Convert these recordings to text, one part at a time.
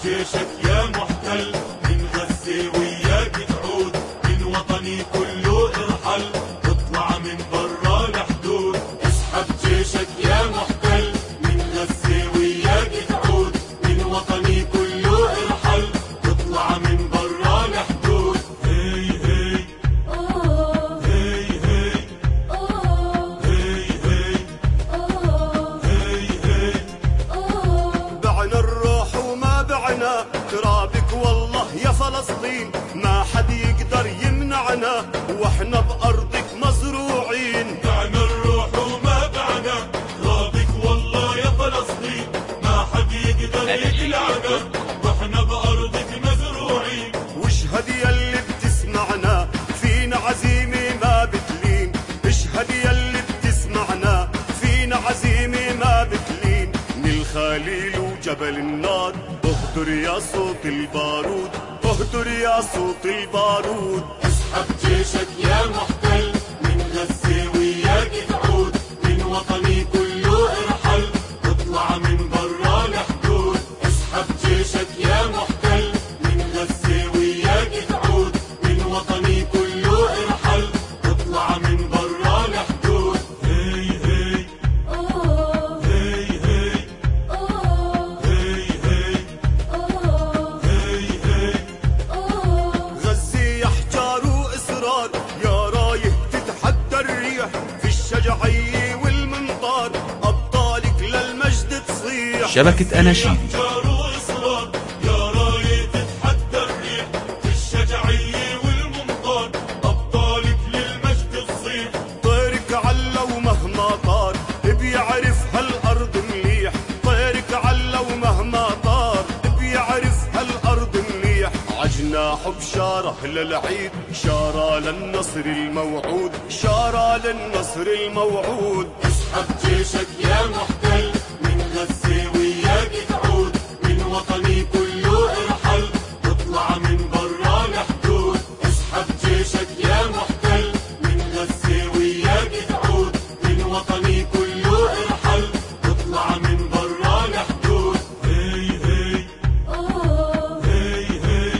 جيشك يا محتل، من غزة وياك تعود، من وطني كله ارحل، اطلع من برا الحدود. اسحب جيشك يا محتل، من غزة وياك تعود، من وطني كله ارحل، اطلع من برا الحدود. هي هي هي هي هي هي. بعنا الروح وما بعنا ترابك والله يا فلسطين، ما حد يقدر يمنعنا واحنا بأرضك مزروعين. بعنا الروح وما بعنا ترابك والله يا فلسطين، ما حد يقدر يقلعنا واحنا بأرضك مزروعين. واشهد يلي بتسمعنا فينا عزيمة ما بتلين، اشهد يلي بتسمعنا فينا عزيمة ما بتلين. من الخليل وجبل النار اهدر يا صوت البارود، اهدر يا صوت البارود. اسحب جيشك يا محتل، من غزة وياك تعود، من وطني كله ارحل، اطلع من برا الحدود. اسحب جيشك يا محتل، من غزة وياك تعود، من وطني كله ارحل، اطلع من برا الحدود. هي هي هي هي هي هي غزة يا حجار وإصرار، يا رايه تتحدى الريح، في الشجاعية والمنطار أبطالك للمجد تصيح. شبكة أناشيد احجار واصرار، يا راية تتحدى الريح، في الشجاعية والمنطار ابطالك للمجد تصيح. طيرك علا ومهما طار بيعرف هالأرض مليح، طيرك علا ومهما طار بيعرف هالأرض مليح. عجناح بشارة للعيد، شارة للنصر الموعود، شارة للنصر الموعود. اسحب جيشك يا محتل، من غزة وياك تعود، من وطني كله ارحل، اطلع من برا الحدود. اسحب جيشك يا محتل، من غزة وياك تعود، من وطني كله ارحل، اطلع من برا الحدود. هي هي هي هي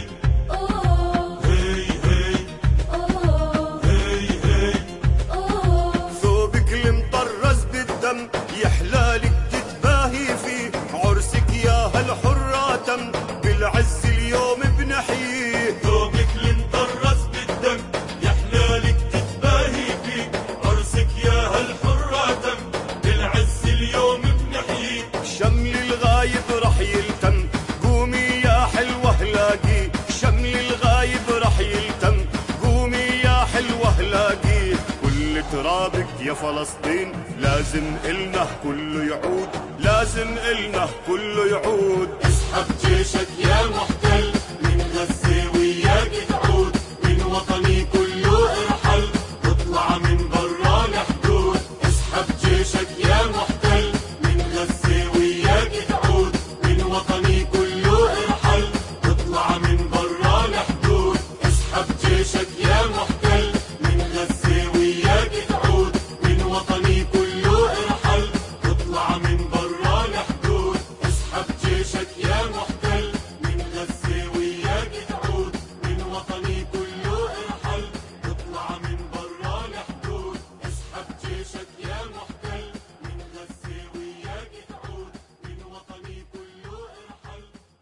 هي هي ثوبك المطرز بالدم يحلالك تتباهي فيه، عرسك يا هالحرة تم بالعز اليوم بنحييه. ثوبك المطرز بالدم يحلالك تتباهي فيه، عرسك يا هالحرة تم بالعز اليوم بنحييه. شمل الغايب رح يلتم، قومي يا حلوة لاقي، شمل الغايب رح يلتم، قومي يا حلوة لاقي. كل ترابك يا فلسطين لازم إلنا كله يعود، لازم إلنا كله يعود. اسحب جيشك يا محتل،